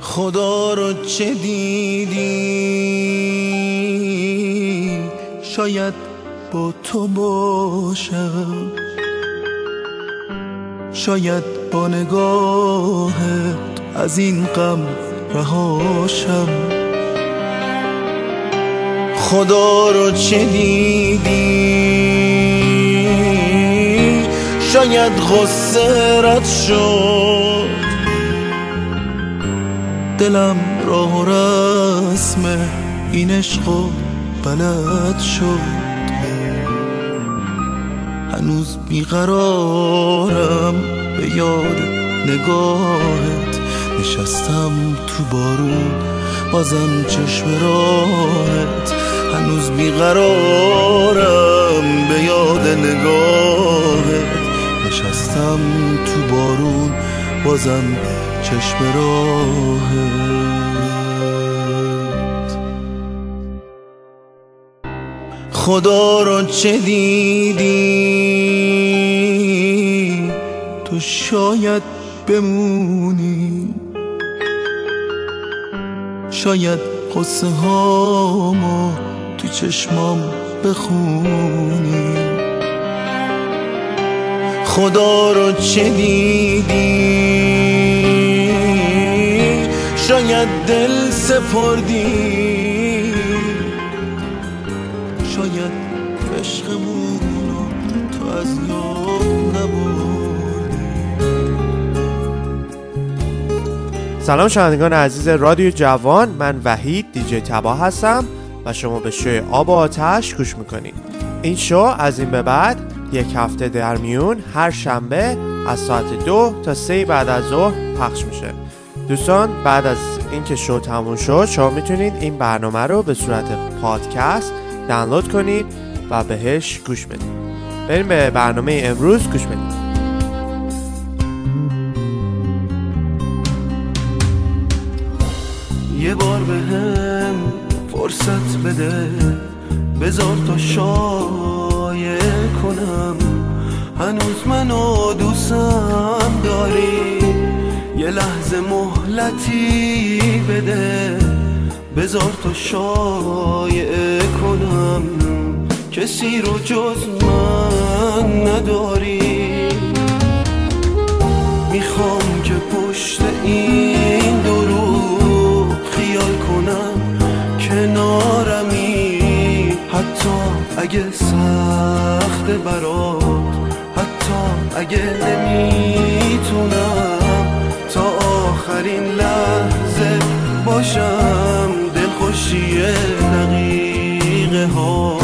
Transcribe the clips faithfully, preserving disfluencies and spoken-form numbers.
خدا رو چه دیدی؟ شاید با تو باشم، شاید با نگاهت از این غم رهاشم. خدا رو چه دیدی؟ شاید غصه رد شد، دلم راه و رسم این عشق و بلد شد. هنوز بیقرارم به یاد نگاهت، نشستم تو بارون بازم چشم راهت. هنوز بیقرارم به یاد نگاهت، نشستم تو بارون بازم چشم راهت. خدا رو چه دیدی؟ تو شاید بمونی، شاید قصه هامو تو چشمام بخونی. خدا رو چه دیدی؟ شاید دل سپردی، شاید عشقمونو تو از یاد نبردی. سلام شنوندگان عزیز رادیو جوان، من وحید دیجی تبا هستم و شما به شو آب و آتش گوش میکنید. این شو از این به بعد یک هفته در میون هر شنبه از ساعت دو تا سه بعد از ظهر پخش میشه. دوستان بعد از اینکه شو تموم شد شما میتونید این برنامه رو به صورت پادکست دانلود کنید و بهش گوش بدید. بریم به برنامه امروز گوش بدید. یه بار به هم فرصت بده، بذار تا شایع کنم هنوز منو دوستم داری. یه لحظه مهلتی بده، بذار تا شایع کنم کسی رو جز من نداری. میخوام که پشت این دروغ خیال کنم کنارمی، حتی اگه سخت برات، حتی اگه نمیتونم تا آخرین لحظه باشم دلخوشی دقیقه ها.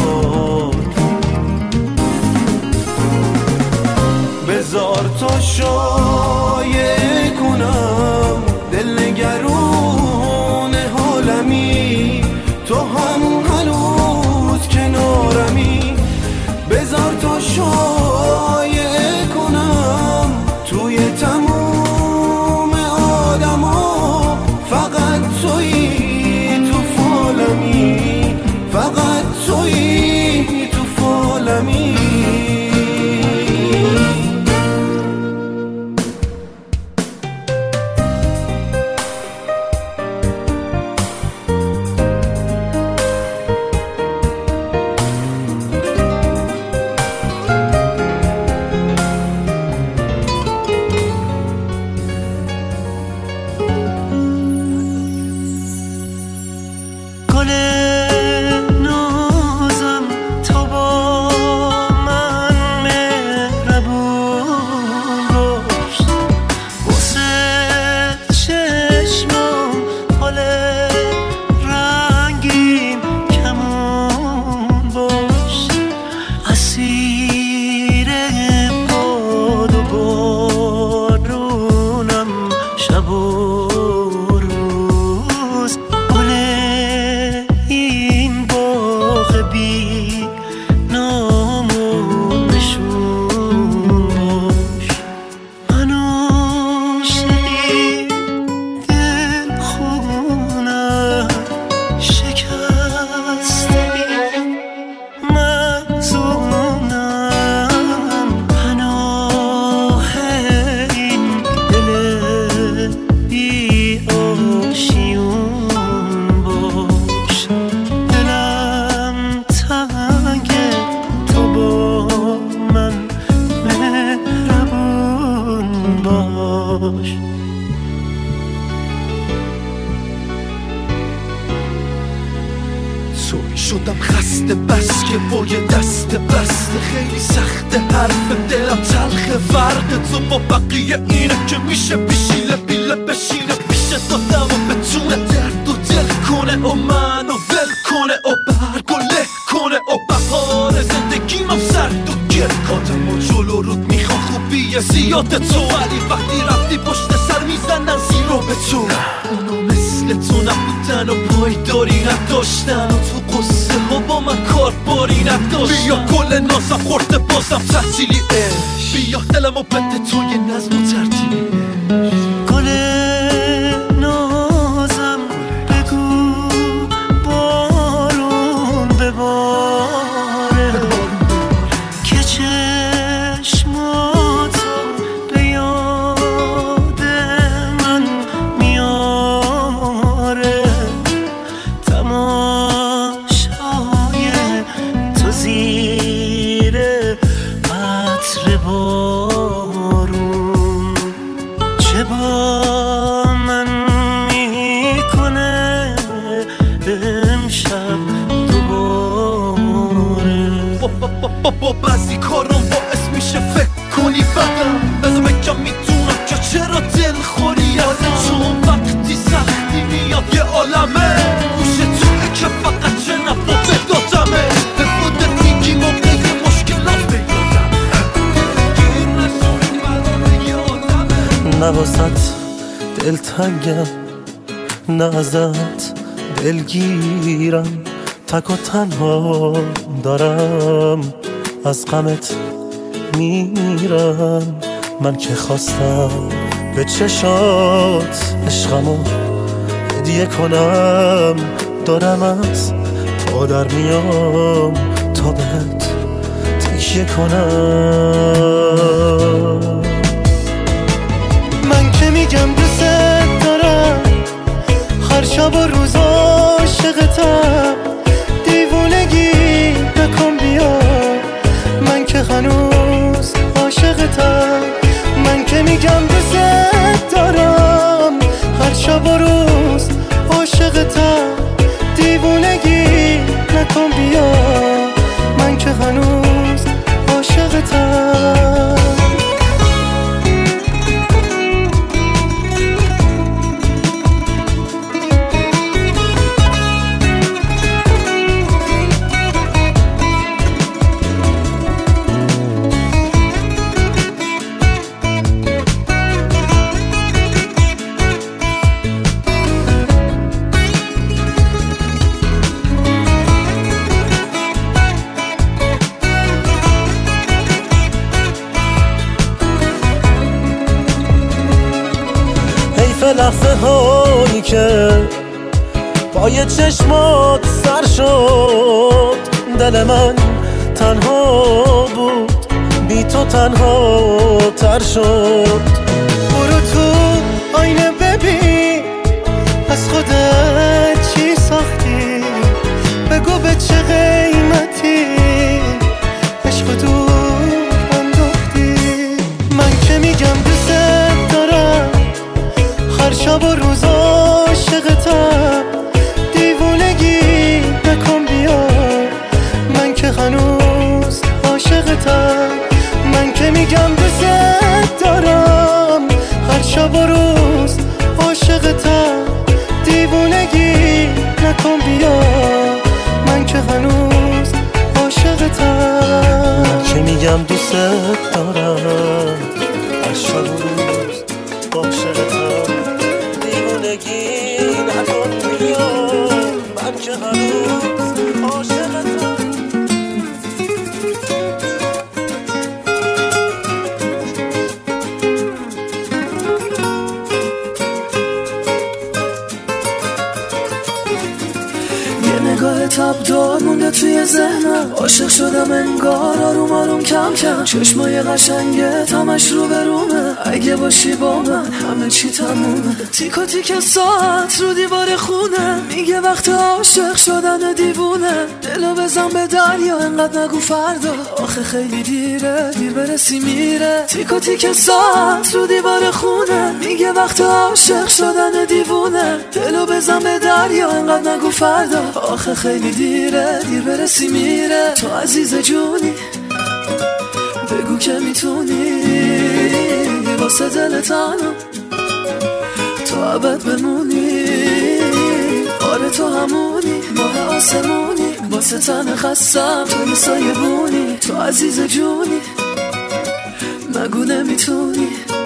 بذار تا شایع کنم دلنگرون حالمی، تو هم هنوز کنارمی. بذار تا شایع کنم توی تموم آدما فقط تویی تو فالمی، فقط تویی تو فالمی. داشت. سوری شدم خسته بس که با یه دست بسته خیلی سخته حرف دلم تلخه فرق تو با بقیه اینه که میشه بشیله بیله بشینه پیش دادم و بتونه درد و دل کنه و منو ول کنه و برگ و له کنه و بهار زندگیمم سرد و گل کاتم و جلو رود میخوام خوبیه زیاد تو ولی وقتی رفتی پشت سر میزنن زیرو به تو اونا مثل تو نبودن و پایداری نداشتن و تو قصه ها با من کار باری نداشتن بیا کل نازم خورده بازم تحصیلی اش بیا دلمو بده تو یه نظم و ترتیبی گل نازم بگو بارون بباره که چشماتو به یاد من میاره تماشای تو زیر عطر بارون چه با من میکنه امشب دوباره با بعضی کارم باعث میشه فکر کنی بدم بذار بگم میدونم که چرا دل خوری ازم چون وقتی سختی میاد یه عالمه گوش توه که فقط جنب و بدادمه به خودت میگی موقع مشکلات بیادم گیر نشونی مدانه یه آدمه نه واسط دلتنگم نه ازت دلگیرم تک و تنها دارم از غمت میرم من که خواستم به چشات عشقمو هدیه کنم دارم از پا در میام تا بهت تکیه کنم من که میگم دوست دارم هر شب و روز عاشقتم دیوونگی نکن بیا من که هنوز عاشقتم من که میگم دوست دارم هر شب و روز عاشقتم دیوونگی نکن بیا من که هنوز عاشقتم لحظه هایی که با یه چشمات سر شد دل من تنها بود بی تو تنها تر شد برو تو آینه ببین از خودت چی ساختی بگو به چه قیمتی عشق دور انداختی من که میگم دوست دارم هر شب و روز عاشقتم دیوونگی نکن بیا من که هنوز عاشقتم من که میگم دوست دارم هر شب و روز عاشقتم دیوونگی نکن بیا من که هنوز عاشقتم من که میگم دوست دارم هر شب و روز عاشقتم دیوونگی نکن بیا من که هنوز عاشقتم یه نگاه تبدار مونده توی ذهنم، عاشق شدم انگار آروم آروم کم کم. چشمای قشنگت همش رو به رومه، اگه باشی با من همه چی تمومه. تیک و تیک ساعت رو دیوار خونه میگه وقت عاشق شدن دیوونه. دلو بزن به دریا انقدر نگو فردا، آخه خیلی دیره دیر برسی میره. تیک و تیک ساعت رو دیوار خونه میگه وقت عاشق شدن دیوونه. دلو بزن به دریا انقدر نگو فردا، آخه خیلی دیره دیر برسی میره. تو عزیز جونی بگو که میتونی واسه دل تنم تو ابد بمونی. آره تو همونی ماه آسمونی، واسه تن خستم توی سایه بونی. تو عزیز جونی مگو نمیتونی.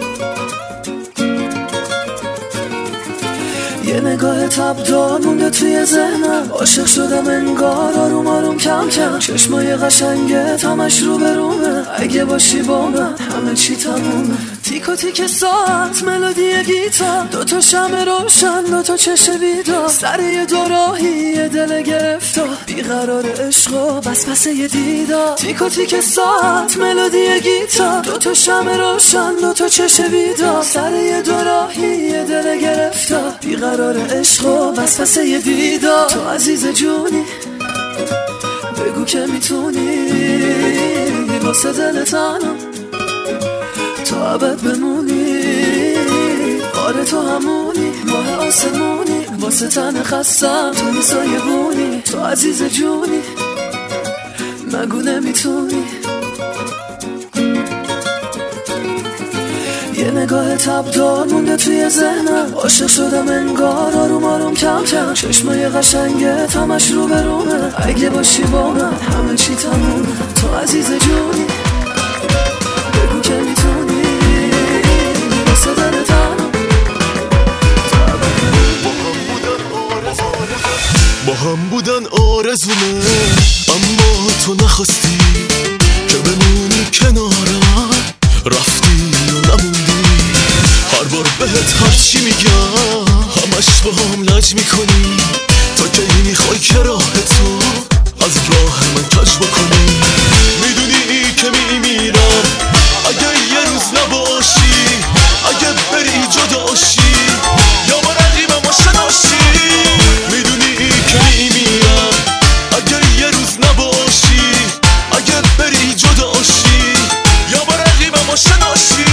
یه نگاه تبدار مونده توی ذهنم، عاشق شدم انگار آروم آروم کم کم. چشمای قشنگت همش رو به رومه، اگه باشی با من همه چی تمومه. تیک و تیک ساعت ملودی گیتار، دوتا شمع روشن دوتا چشم بیدار. سر یه دو راهی یه دل گرفتار، بیقرار عشق و بس بس یه دیدار. تیک و تیک ساعت ملودی گیتار، دوتا شمع روشن دوتا چشم بیدار. سر یه دو راهی یه دل گرفتار، بیقرار عشق و بس بس یه دیدار. تو عزیز جونی بگو که میتونی واسه دل تنم تو ابد بمونی. آره تو همونی ماه آسمونی، واسه تن خستم توی سایه بونی. تو عزیز جونی مگو نمیتونی. یه نگاه تبدار مونده توی ذهنم، عاشق شدم انگار آروم آروم کم کم. چشمای قشنگت همش رو به رومه، اگه باشی با من همه چی تمومه. تو عزیز جونی بگو که میتونی واسه دل تنم با هم بودن آرزومه، اما تو نخواستی که بمونی کنارم. رفتی و نموندی، هر بار بهت هرچی میگم همش با هم لج میکنی. تا که میخوای که راه تو از راه من کج بکنی. میدونی که میمیرم اگه یه روز نباشی، اگه بری جداشی یا با رقیبم آشناشی. میدونی که میمیرم اگه یه روز نباشی، اگه بری جداشی یا با رقیبم آشناشی.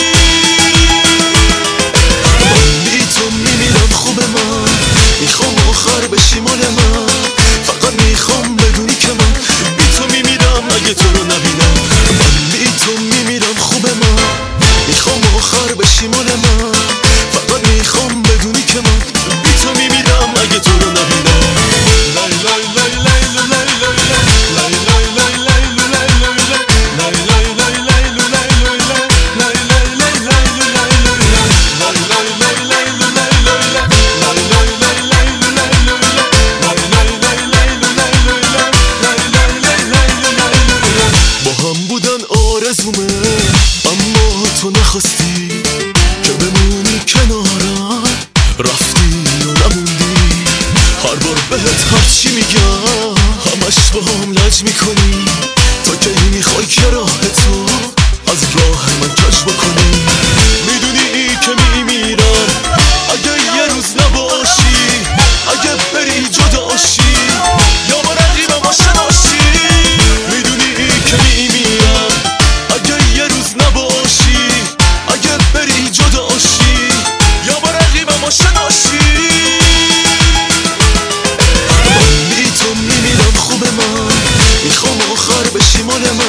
من بی تو میمیرم خوب من، میخوام آخر بشی مال من. فقط میخوام بدونی که من بی تو میمیرم اگه تو رو نبینم. من بی تو میمیرم خوب من، میخوام آخر بشی مال من. فقط میخوام بدونی که من بی تو میمیرم اگه تو رو نبینم. لای لای لای لای لای لای لای لای لای لای لای لای لای اما تو نخواستی که بمونی کنارم. رفتی و نموندی، هر بار بهت هرچی میگم همش با هم لج میکنی. تا که میخوای که راه تو از راه من کج بکنی. میدونی که میمیرم اگه یه روز نباشی، اگه بری جداشی یا با رقیبم آشناشی. میدونی که میمیرم اگه یه روز نباشی، اگه بری جداشی یا با رقیبم آشناشی. من بی تو میمیرم خوب من، میخوام آخر بشی مال من.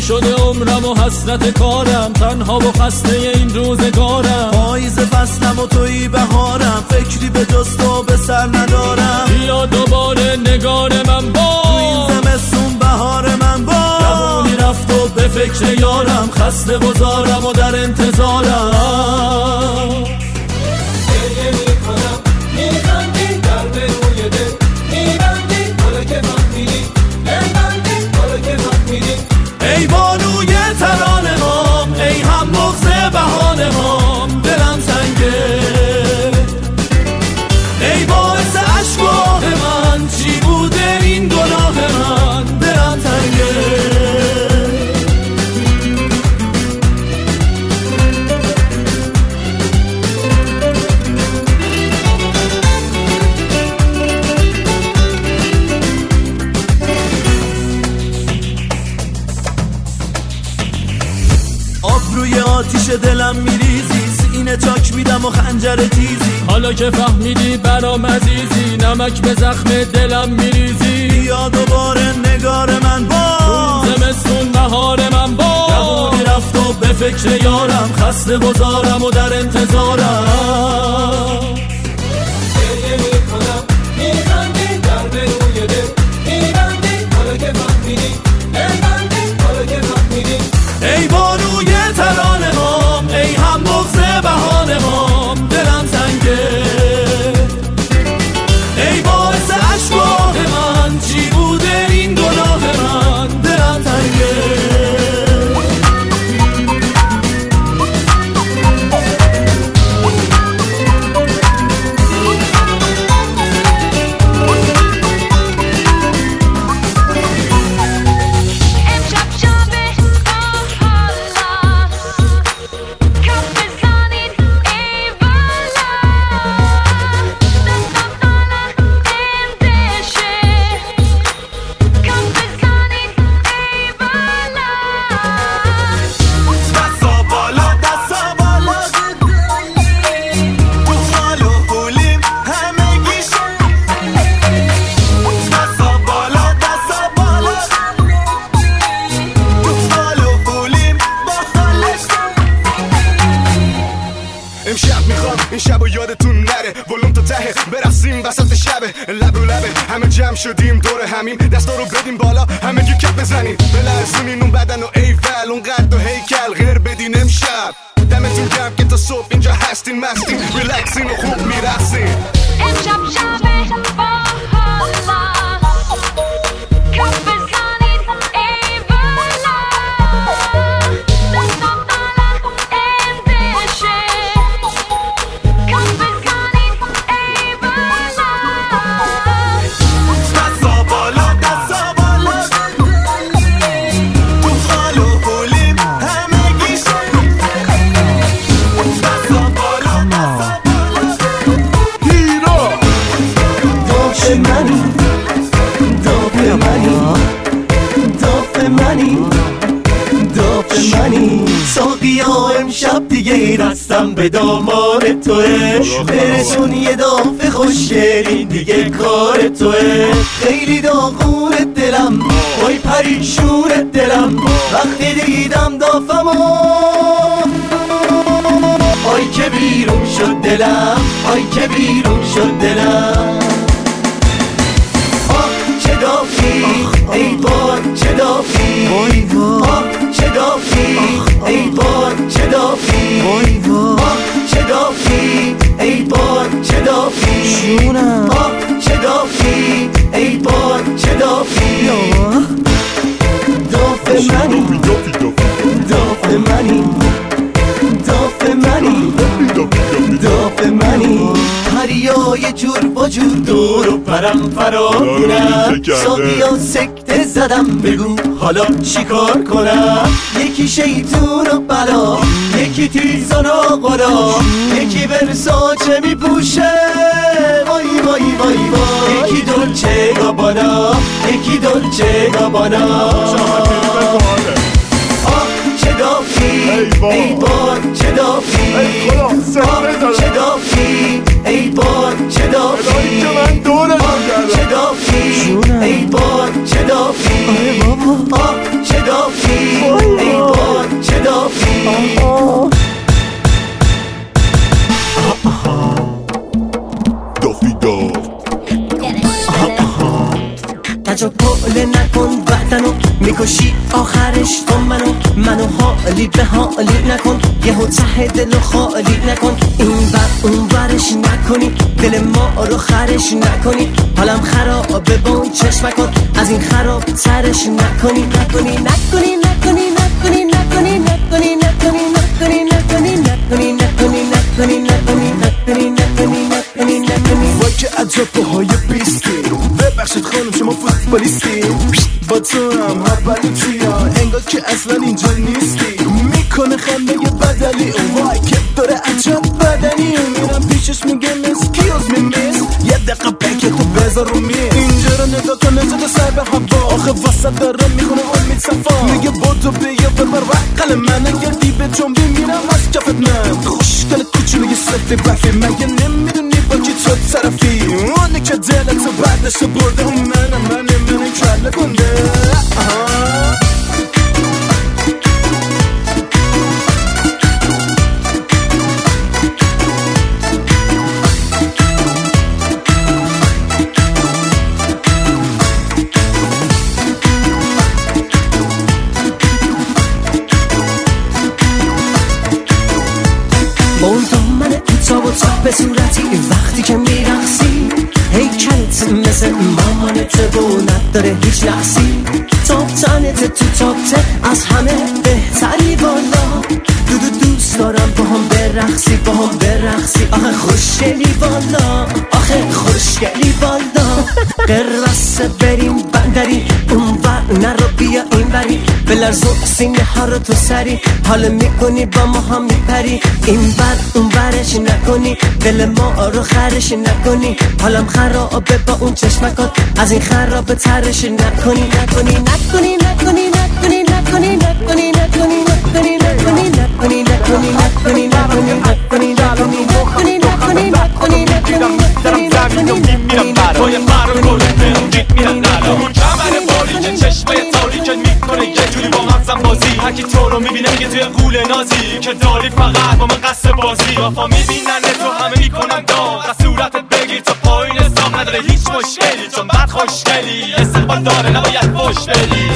شده عمرم و حسرت کارم، تنها و خسته این روزگارم. پاییز فصلم و تویی بهارم، فکری به جز تو به سر ندارم. بیا دوباره نگار من با تو این زمستون بهار من با جوونی رفت و به فکر یارم، خسته گذارم و در انتظارم. گریه میکنم میخندی در به روی دل میبندی، حالا که فهمیدی نبندی، حالا که فهمیدی. ای بانوی ترانه هام، ای هم بغض بهانه هام، دلم سنگه. ای باعث عشقاه من، چی بوده این گناه من، دلم تنگه. روی آتیش دلم میریزی، سینه چاک میدم و خنجر تیزی. حالا که فهمیدی برام عزیزی، نمک به زخم دلم میریزی. بیا دوباره نگار من با زمستون بهار من با جوونی رفت و به فکر یارم، خسته گذارم و در انتظارم. گریه میکنم میخندی در به روی دل میبندی، حالا که فهمیدی نبندی، حالا که فهمیدی. ای بانوی ترانه هام، ای هم بغض بهانه هام، دلم سنگه. ای باعث عشقاه من، چی بوده این گناه من، دلم تنگه. این شب و یادتون نره، ولوم تا ته برقصیم وسط شبه، لب رو لبه همه جمع شدیم دور همیم، دستا رو بدیم بالا همه گی کپ بزنیم، بلرزونین اون بدن و ایول اون قد و هیکل غیر بدین امشب. دمتون گرم که تا صبح اینجا هستین مستین، ریلکسین و خوب میرقصین. امشب شبه با حالا کپ بزنید ای بالا، دستا بالا اندشه، کپ بزنید ای بالا. دستا بالا دستا بالا تو حال و حولیم همه گیشه. دستا بالا دستا بالا هیرو داف منی داف منی داف منی داف منی. ساقیا امشب دیگه دستم به دامان توه، برسون یه داف خوشگلی دیگه کار توه. خیلی داغون دلم وای پریشون دلم، وقتی دیدم دافمو آی که بیرون شد دلم، آی که بیرون شد دلم. آه چه دافی ای باد چه دافی، آه چه دافی ای باد چه دافی، آه چه دافی ای باد چه دافی، آه چه دافی ای باد چه دافی. داف منی داف منی داف منی داف منی. پریای جور با جور دور و پرم فرا کنم، ساقیا سکته زدم بگو حالا چیکار کنم. یکی شیطون و بلا، یکی تیز و ناقلا، یکی ورساچه میپوشه وای وای وای وای، یکی دولچه گابانا، یکی دولچه گابانا. آه چه دافی ای باد چه دافی، آه چه دافی ای باد چه دافی، آه چه دافی ای باد چه دافی، آه چه دافی منو حالی به حالی نکن، یهو ته دلو خالی نکن، این بر اون برش نکنی، دل ما رو خرش نکنی، حالم خرابه با اون چشمکات، از این خراب ترش نکنی نکنی نکنی نکنی نکنی نکنی نکنی نکنی نکنی نکنی نکنی نکنی نکنی نکنی نکنی نکنی نکنی نکنی با که عجب پاهای بیستی، ببخشید خانم شما فوتبالیستی، با تو هم هبلیتی ها انگار که اصلا اینجا نیستی، میکنه خنده بدلی وای که داره عجب بدنی، میرم پیشش میگه مسکیوز می میس، یه دقیقه بکه تو بذار رو میز، اینجا رو نگاه کن نجات سر به هوا، آخه وسط دارم میخونه امید صفا، میگه بودو بیا ببر وقل من، اگر دی به جنبی میرم از کفت من، خوشگل کوچولوی سفتی بفی، مگه نمیدونی با کی تو طرفی، اونه که دلتو برداشته برده، اون منم منه منه کله کنده. اون دامن کوتاه و تاب به صورتی، وقتی که میرقصی هیکلت مثل مامانت و نداره هیچ نقصی، تاب تنت تو تابته از همه بهتری والا، دو دو دوست دارم با هم برقصی با هم برقصی، آخه خوشگلی والا آخه خوشگلی والا، قرصه بریم بندری اون بر نرو بیا این بری، بلرزو سینه ها رو تو سری، حالا میکنی با ما هم میپری، این بر اون برش نکنی، دل ما رو خرش نکنی، حالم خرابه با اون چشمکات، از این خرابه ترش نکنی نکنی نکنی نکنی نکنی نکنی نکنی نکنی نکنی نکنی نکنی نکنی نکنی نکنی نکنی نکنی نکنی نکنی نکنی دارم زمین و میمیرم برای مرم گلوم به اون گیت میرم نلا، اون کمر باری که چشمه تاری که میکنه یه جوری با مغزم بازی، هرکی تو رو میبینه میگه توی قول نازی، که داری فقط با من قصد بازی، وفا میبینن تو همه میکنم داغ، از صورتت بگیر تا پایین ساق، نداره هیچ مشکلی چون بد خوشگلی، استقبال داره نباید فوش بدی.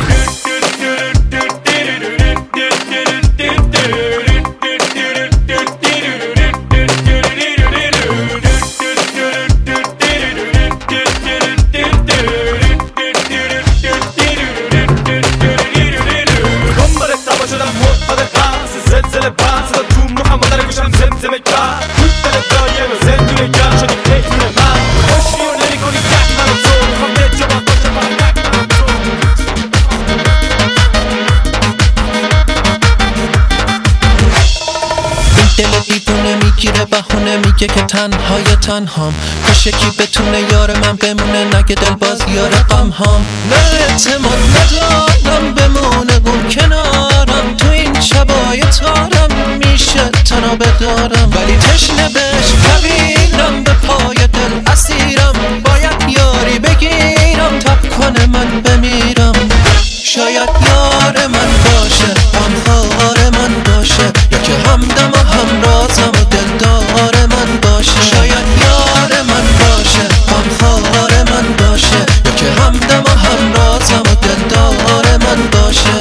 بهونه میگه که تنهای تنهام، کاش یکی بتونه یار من بمونه، نگه دل باز یار غم هام، نه اعتماد ندارم بمونه اون کنارم، تو این شبای تارم میشه تنها بدارم، ولی تشنه بهش کویرم، به پای دل اسیرم، باید یاری بگیرم تب کنه من بمیرم، شاید یار من باشه غمخوار من باشه، یا که همدم و همرازم و دلدار من باشه، شاید یار من باشه غمخوار من باشه، یا که همدم و همرازم و دلدار من باشه.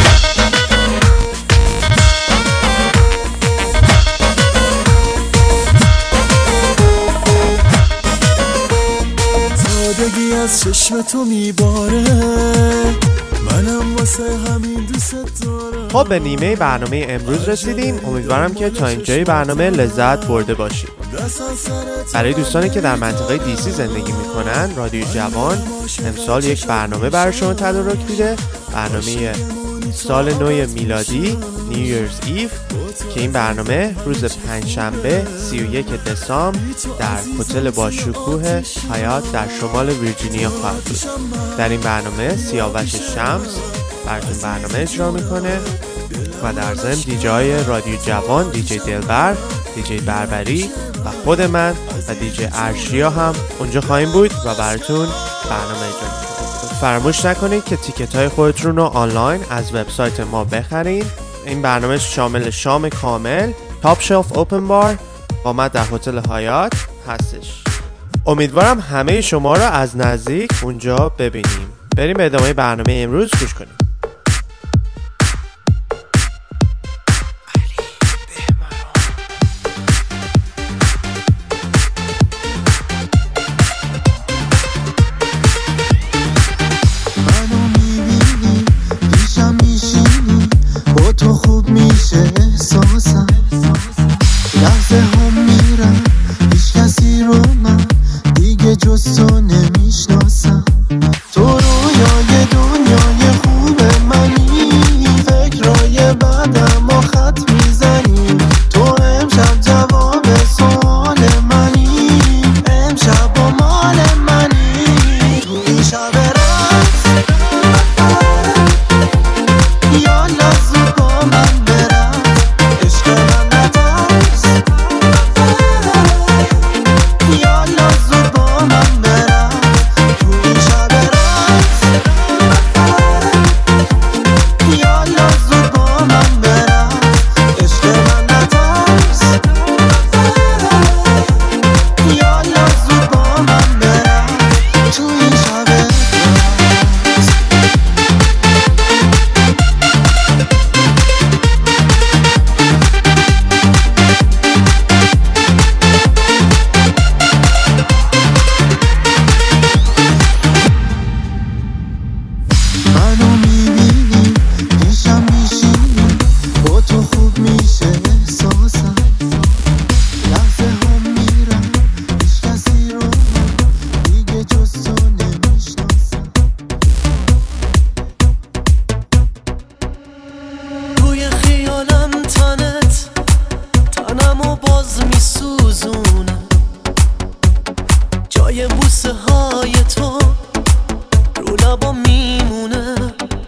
سادگی از چشم تو میباره، منم واسه همین دوست دارم. خب به نیمه برنامه امروز رسیدیم، امیدوارم که تا اینجای برنامه لذت برده باشید. برای دوستانی که در منطقه دی سی زندگی میکنن، رادیو جوان امسال یک برنامه برای شما تدارک دیده، برنامه سال نو میلادی نیو ایرز ایو، که این برنامه روز پنجشنبه سی و یک دسامبر در هتل باشکوه هیات در شمال ویرجینیا خواهد بود. در این برنامه سیاوش شمس براتون برنامه اجرا میکنه و در ضمن دیجی های رادیو جوان، دیجی دلبر، دیجی بربری و خود من و دیجی ارشیا هم اونجا خواهیم بود و براتون برنامه اجرا میکنیم. فراموش نکنید که تیکت های خودتون رو آنلاین از وبسایت ما بخرید. این برنامه شامل شام کامل، تاپ شلف اوپن بار آمد در هتل هیات هستش. امیدوارم همه شما را از نزدیک اونجا ببینیم. بریم به ادامه برنامه امروز گوش کنیم. تو خوب میشه احساسم، لحظه هم میرم هیچ کسی رو من دیگه جز تو نمیشناسم. تو رویای دنیای خوب منی، فکرای بدم و خط میزنی. تو امشب جواب سوال منی، امشب با مال منی. تو این شب رقص یالا زود با من برقص، عشق من نترس یالا زود با من برقص. تو این شب رقص یالا زود با من برقص، عشق من نترس یالا زود با من برقص. تو این شب رقص منو میبینی پیشم میشینی، با تو خوب میشه احساسم، لحظه هم میرم هیچ کسی رو من دیگه جز تو نمیشناسم. توی خیالم تنت تنمو باز میسوزونه، جای بوسه های تو رو لبا میمونه.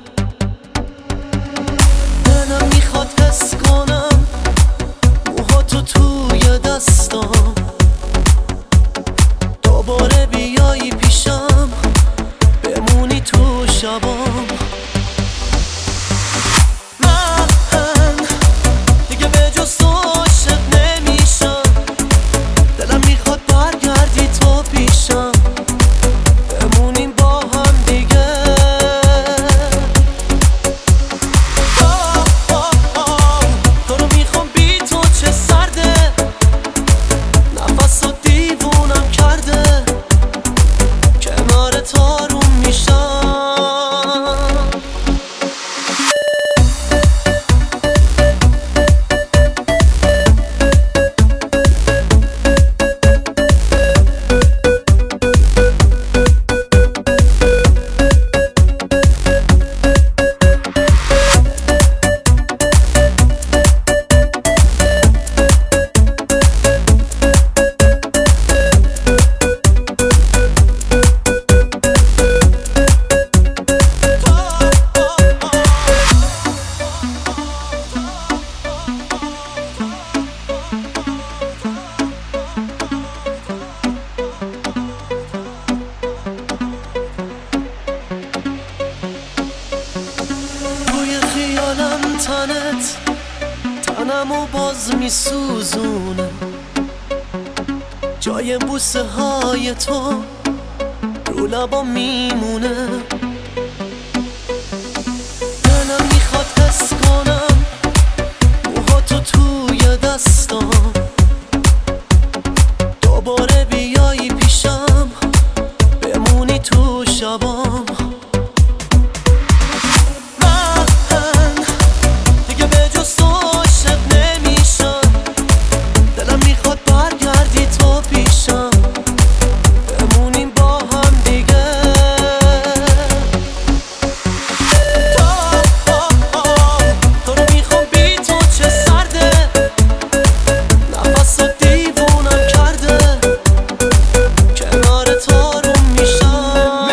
دلم میخواد حس کنم موهاتو توی دستام، دوباره بیایی پیشم بمونی تو شبام. من دیگه به جز تو عاشق نمیشم، دلم میخواد برگردی تو پیشم بمونیم با هم دیگه. آه آه آه تو رو میخوام بی تو چه سرده، نفس و دیوونم کرده، کنار تارون میشم. توی خیالم تنت تنمو باز میسوزونه، جای بوسه های تو رو لبا میمونه. دلم میخواد حس کنم موهاتو توی دستام، دوباره بیایی پیشم بمونی تو شبام. من دیگه به جز تو عاشق نمیشم، دلم میخواد برگردی تو پیشم بمونیم با هم دیگه. آه آه آه تو رو میخوام بی تو چه سرده، نفس و دیوونم کرده، کنار تارون میشم.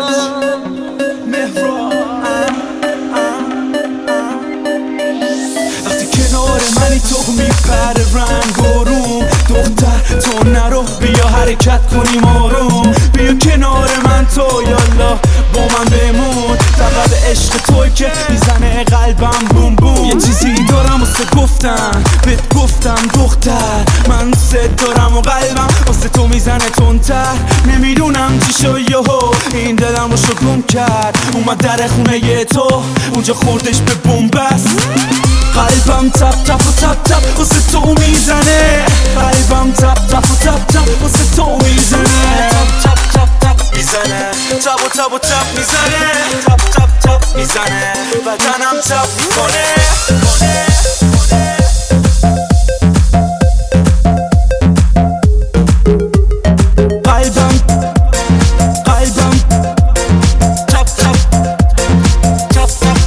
وقتی کنار منی تو میپره رنگ و روم، دختر تو نرو بیا حرکت کنیم آروم، بیا کنار من تو یالا با من بمون. فقط عشق توی که میزنه قلبم بوم بوم. یه چیزی دارم واسه گفتم بهت گفتم دختر، من ست دارم و قلبم واسه تو میزنه تندتر. نمیدونم چی شو یهو این دلم رو شو گم کرد، اومد در خونه ی تو اونجا خوردش به بومبست. قلبم تپ تپ و تپ تپ واسه تو میزنه، قلبم تپ تپ و تپ تپ واسه تو میزنه، تپ تپ تپ تپ میزنه، تپ و تپ و تپ میزنه، تپ تپ تپ میزنه. بدنم تب میکنه. قلبم قلبم تب تب تب تب.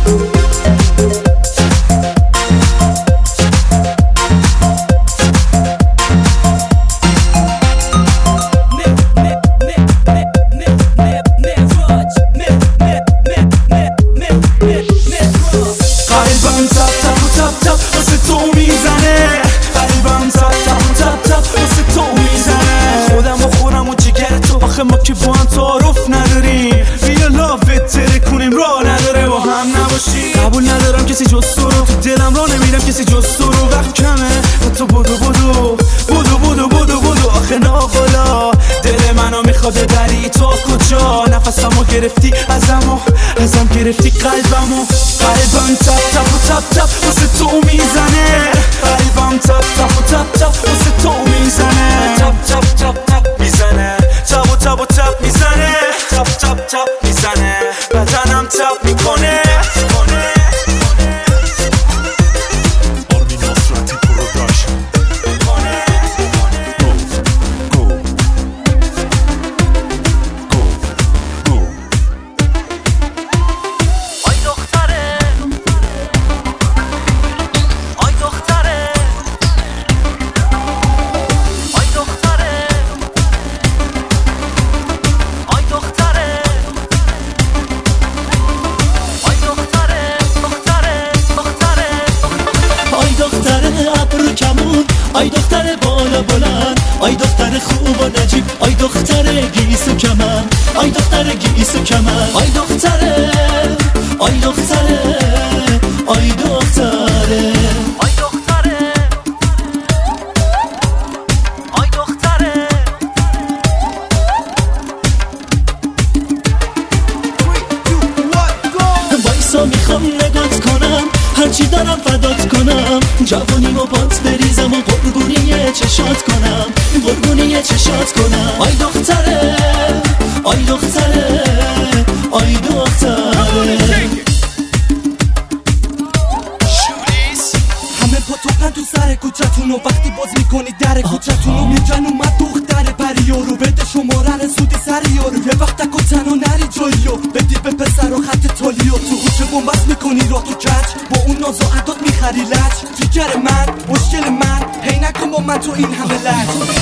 قلبم تب تب تب تب واسه تو میزنه. قلبم تب تب تب تب واسه تو میزنه. خودم و خورم و جگر تو، آخه ما که با هم تعارف نداریم. بیا لاوت تره کنیم راه نداره با هم نباشی. قبول ندارم کسی جز تو رو، تو دلم راه نمیرم کسی جز تو رو. وقت کمه و تو بدو بدو بدو بدو بدو بدو. آخه ناقلا دل منو میخواد بری تا کجا. نفسمو گرفتی ازمو ازم گرفتی قلبمو. قلبم تب تب و تب تب واسه تو میزنه. قلبم تب تب و تب تب واسه تو میزنه. تب تب تب تب میزنه. تب و تب و تب میزنه. تب تب تب میزنه. بدنم تب میکنه. آی دختر بالا بلند، آی دختر خوب و نجیب، آی دختر گیس و کمن، آی دختر گیس و کمن، آی دختر آی دختر آی دختر آی دختر آی دختر. وایسا میخوام نگات کنم، هرچی دارم فدات کنم. جوانیمو بات بریزم و قربونی چشات کنم، قربونی چشات کنم. آی دختره آی دختره آی دختره. همه پاتوقن تو سر کوچتون و وقتی باز میکنی در کوچتون و میگن اومد دختر پریارو. بده شماره رو زودی سر یارو. یه وقت تک و تنها نری جاییو بدی به پسر و خط تالیو. تو کوچه بومبست میکنی را تو کچ، با اون ناز و عداد میخری لچ. جیگر من مشکل من، هی نکن با من تو این همه لچ.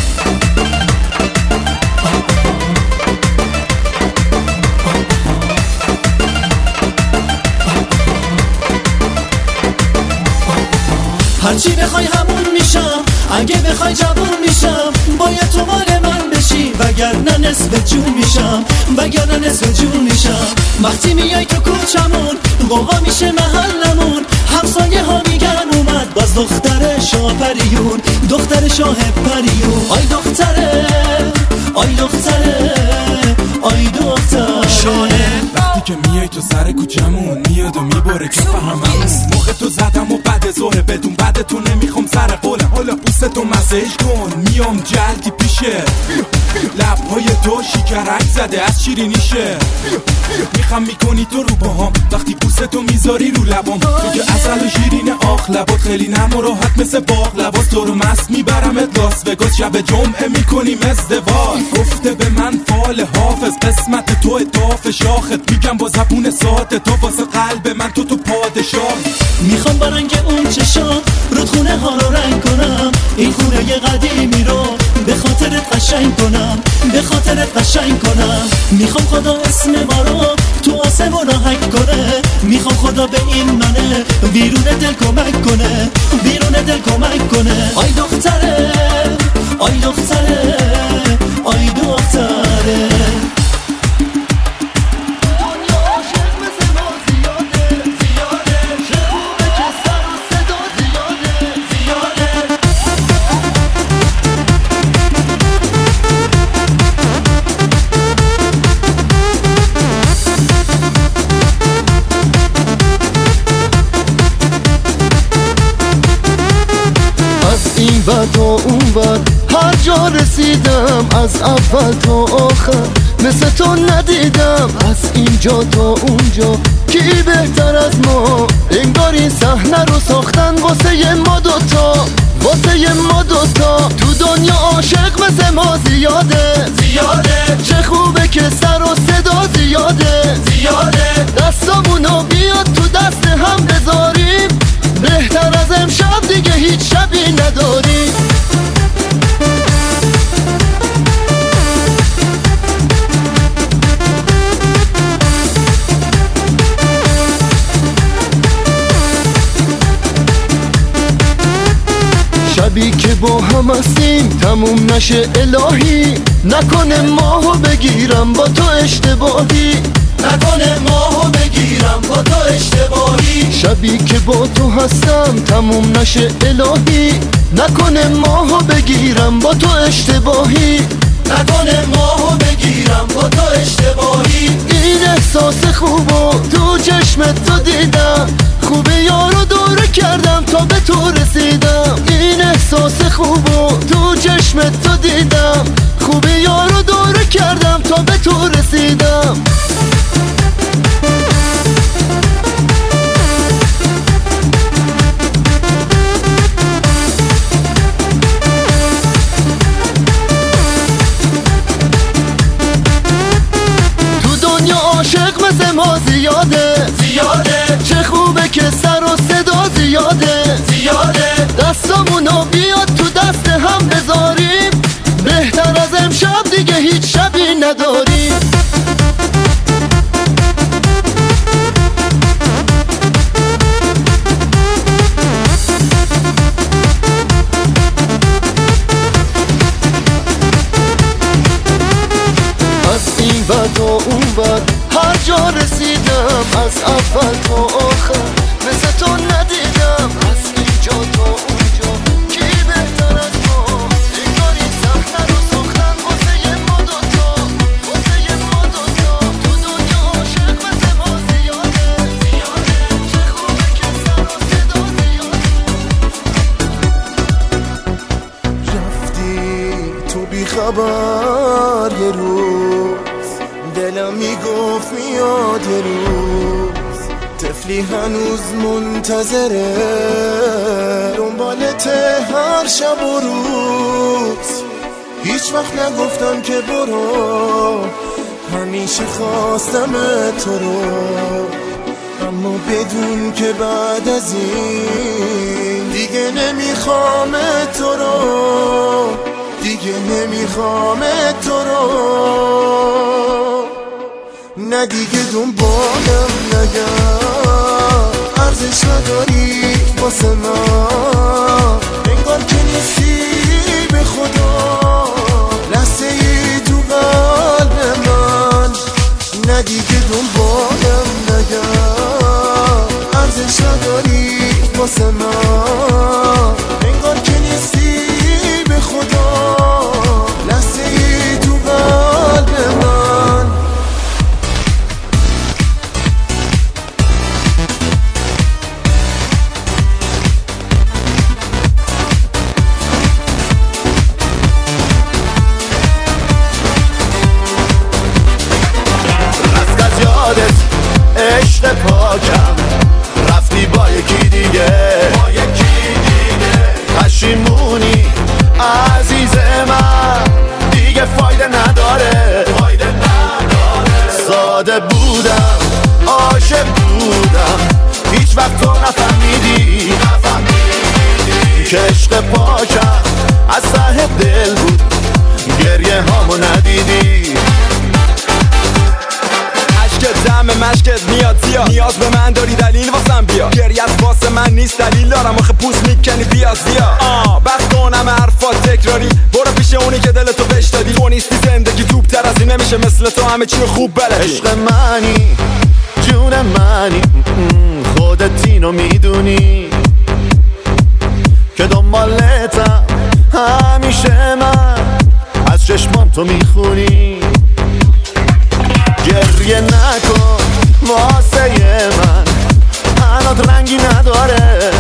هرچی بخوای همون میشم، اگه بخوای جوون میشم. باید تو مال من بشی وگرنه نصف جون میشم، وگرنه نصف جون میشم. وقتی میای تو کوچمون قوقا میشه محلمون. همسایه ها میگن اومد باز دختر شاه پریون، دختر شاه پریون. آی دختره آی دختره آی دختر شانه. وقتی که میای تو سر کوچمون میاد و میبره که فهممون. موقع تو زدم و بعد ظهر بدون بعد تو نمیخوام سر قوله. حالا پوست تو مسیج کن میام جلدی پیشه. لبهای تو شکرک زده از شیرینیشه. میخوام میکنی تو رو باهام وقتی پوست تو میذاری رو لبام. تو که اصل و شیرین آخ لبات خیلی نرم و راحت مثل باغ. لباس تو رو مست میبرمت لاس وگاس، شب جمعه میکنیم ازدواج. گفته به من فال حافظ قسمت تو اطاف شاخت. میگم با زبون ساعت تو واسه قلب من تو تو پادشاه. میخوام با رنگ اون چشام رودخونه ها رو رنگ کنم. این خونه ی قدیمی رو به خاطرت قشنگ کنم، به خاطرت قشنگ کنم. میخوام خدا اسم ما رو تو آسمون هک کنه. میخوام خدا به این منه بیرون دل کمک کنه، بیرون دل کمک کنه. آی دختره آی دختره آی دختره. این ور تا اون ور هر جا رسیدم، از اول تا آخر مثل تو ندیدم. از اینجا تا اونجا کی بهتر از ما؟ انگار این صحنه رو ساختن واسه ما دوتا، واسه ما دوتا. تو دنیا عاشق مثل ما زیاده زیاده، چه خوبه که سر و صدا زیاده زیاده. دستامونو بیاد تو دست هم بذاریم، بهتر از امشب دیگه هیچ شبی نداریم. شبی که با هم هستیم تموم نشه الهی، نکنه ماهو بگیرم با تو اشتباهی، نکنه ماهو بگیرم با تو اشتباهی. شبی که با تو هستم تموم نشه الهی، نکنه ماهو بگیرم با تو اشتباهی، نکنه ماهو بگیرم با تو اشتباهی. این احساس خوبو تو چشمت تو دیدم، خوبه یارو دوره کردم تا به تو رسیدم. این احساس خوبو تو چشمت تو دیدم، خوبه یارو دوره کردم تا به تو رسیدم. عاشق مثل ما زیاده زیاده، چه خوبه که سر و صدا زیاده زیاده. دستامونو بیاد تو دست هم بذاریم، بهتر از امشب دیگه هیچ شبی نداریم. از این ور تا اون ور هر جا رسیدم، از اول تا آخر مثل تو ندیدم. از اینجا تا اونجا کی بهتر از ما؟ انگار این صحنه رو ساختن واسه ما دوتا، واسه ما دوتا. تو دنیا عاشق مثل ما زیاده زیاده، چه خوبه که سر و صدا زیاده. رفتی تو بی خبر یه روز، دلم میگفت میاد یه روز. طفلی هنوز منتظره دنبالته هر شب و روز. هیچ وقت نگفتم که برو، همیشه خواستم تو رو، اما بدون که بعد از این دیگه نمیخوام تو رو، دیگه نمیخوام تو رو. نه دیگه دنبالم نگرد، ارزش نداری واسه من، انگار که نیستی به خدا لحظه ای تو قلب من. نه دیگه دنبالم نگرد، ارزش نداری واسه من، انگار که نیستی به خدا لحظه ای تو قلب من. عشق پاکم رفتی با یکی دیگه، با یکی دیگه. پشیمونی عزیز من دیگه فایده نداره، فایده نداره. ساده بودم عاشق بودم، هیچ وقت تو نفهمیدی نفهمیدی که عشق پاکم از ته دل بود، گریه هامو ندیدی. دم مشکت میاد زیاد، نیاز به من داری دلیل واسم بیا. گریت واسه من نیست دلیل دارم، آخه پوست میکنی بیا زیاد. آه بس کنم حرفات تکراری، برو پیش اونی که دلتو بهش دادی. تو نیستی زندگی توپ تر از این نمیشه، مثل تو همه چی خوب بلدی. عشق منی جون منی، خودت اینو میدونی که دنبالتم همیشه من، از چشمام تو میخونی. گریه نکن واسه من، هنوز رنگی نداره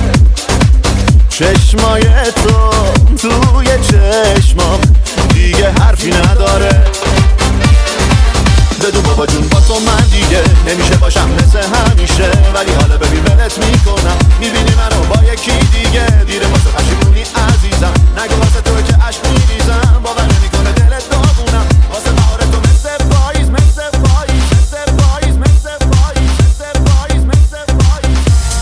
چشمای تو توی چشمام، دیگه حرفی نداره. بدون بابا جون با تو من دیگه نمیشه باشم مثل همیشه ولی حالا ببین ولت میکنم میبینی منو با یکی دیگه دیره واسه پشیمونی عزیزم نگو واسه تو که عشق میریزم باور نمیکنه دلت داغونم واسه بهار تو مثل پاییز مثل پاییز مثل پاییز مثل پاییز مثل پاییز مثل پاییز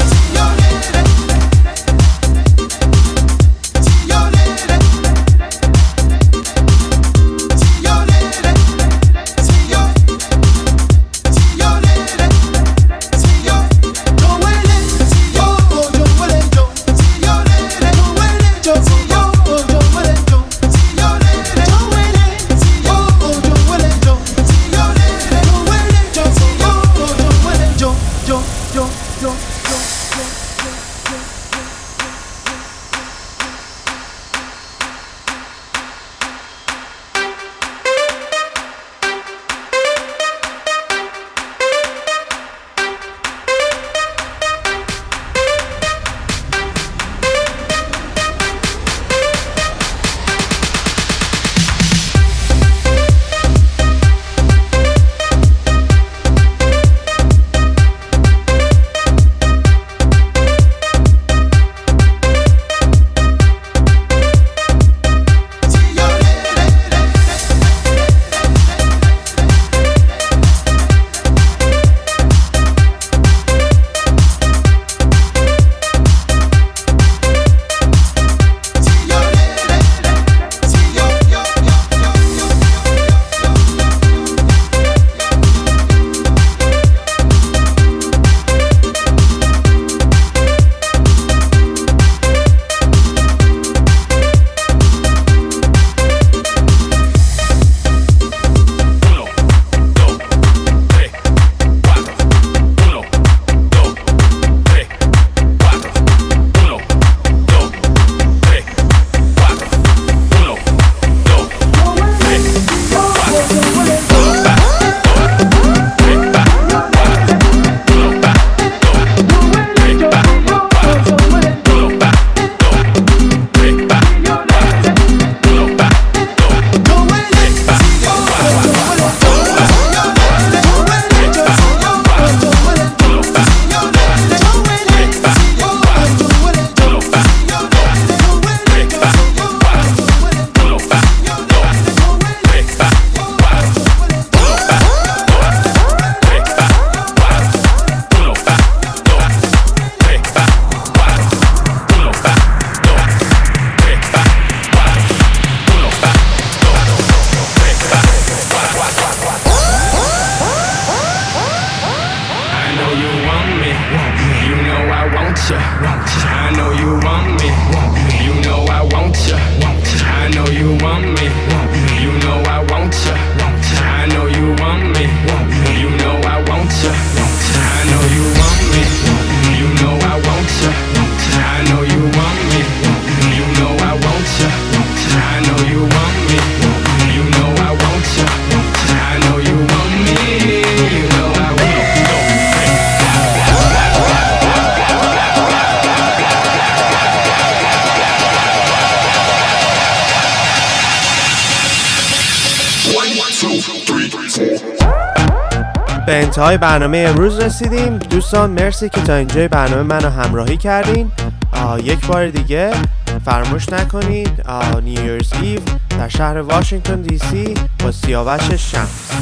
به انتهای برنامه امروز رسیدیم. دوستان مرسی که تا اینجای برنامه منو همراهی کردین. یک بار دیگه فراموش نکنید نیویرز ایو در شهر واشنگتن دی سی با سیاوش شمس.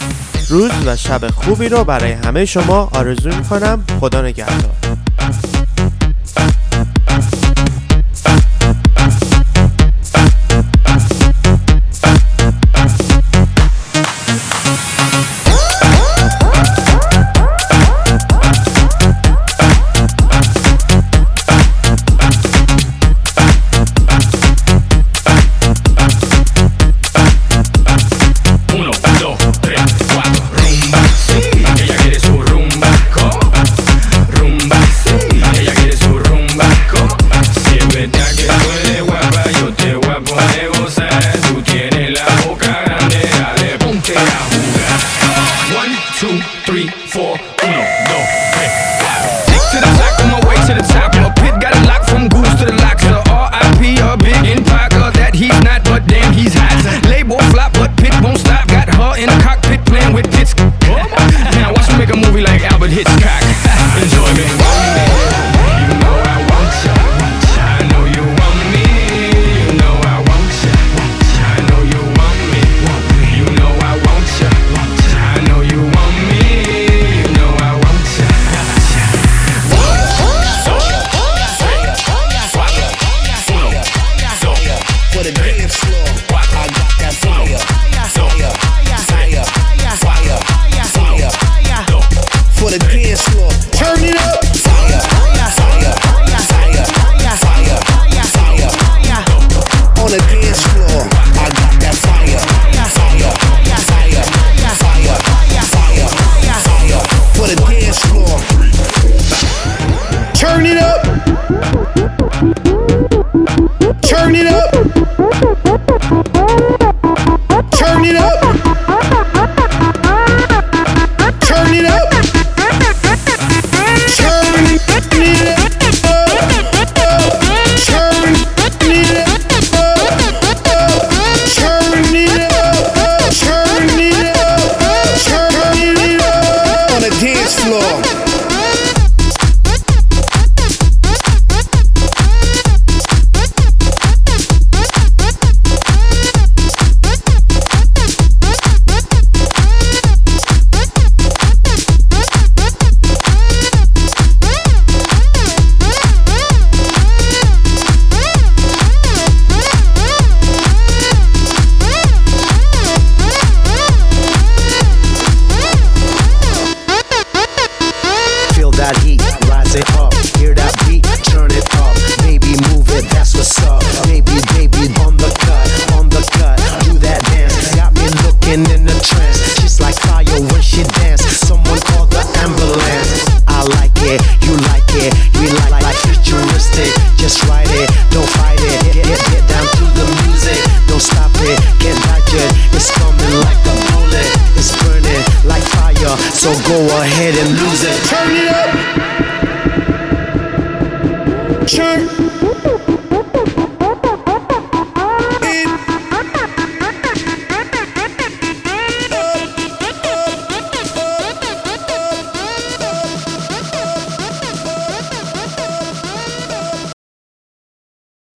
روز و شب خوبی رو برای همه شما آرزو میکنم. خدا نگهدار. Rumba, Turn it up. Turn it up. Turn it up. Turn it up. Turn it up. Turn it up. Turn it up. Turn it up. On the dance floor. That heat, rise it up, hear that beat, turn it up, baby move it, that's what's up, baby, baby, on the cut, on the cut, do that dance, got me looking in a trance, she's like fire when she dance, someone call the ambulance, I like it, you like it, we like, like futuristic, just ride it, don't fight it, get, get, get down to the music, don't stop it, can't dodge it, it's coming like a bullet, it's burning like fire, so go ahead and lose it, turn it up.